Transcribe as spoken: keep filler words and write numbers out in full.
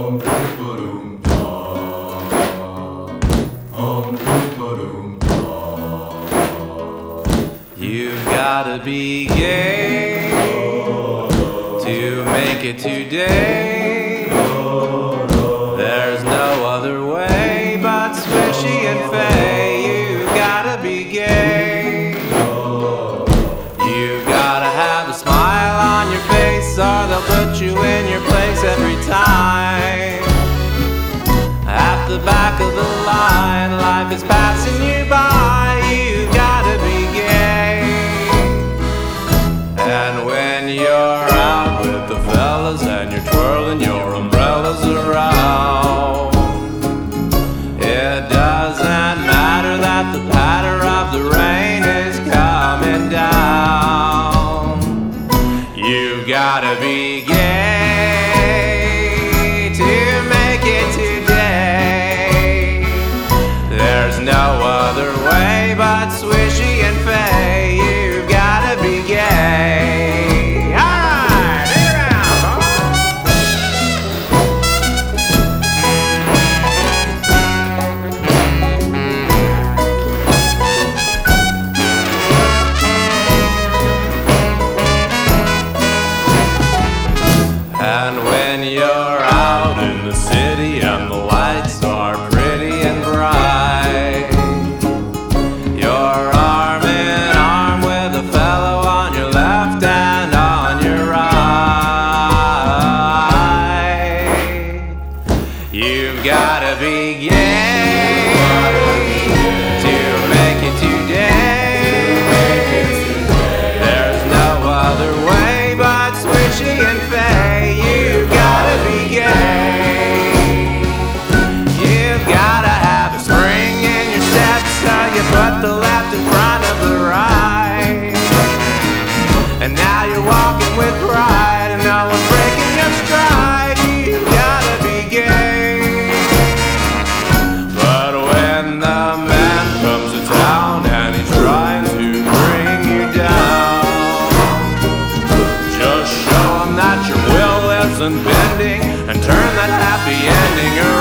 You've gotta be gay to make it today. There's no other way but Swishy and Faye. You've gotta be gay. You've gotta have a smile on your face, or they'll put you in your place every time. At the back of the line, life is passing you by. You've gotta be gay. And when you're out with the fellas and you're twirling your umbrellas around, it doesn't matter that the patter of the rain is coming down. You've gotta be gay to make it today. There's no other way but Swishy and Faye. You've gotta be gay. Alright, hang around, and when you're out in the city and the lights are pretty and bright, you're arm in arm with a fellow on your left and on your right. You've gotta be gay to make it today. There's no other way but Swishy and Faye. You've gotta be gay. You've gotta have a spring in your step, so you put the left in front of the right. And now you're walking with pride, and no one's breaking your stride. You've gotta be gay. But when the man comes to town and he's trying to bring you down, just show him that your will isn't bending and turn that happy ending around.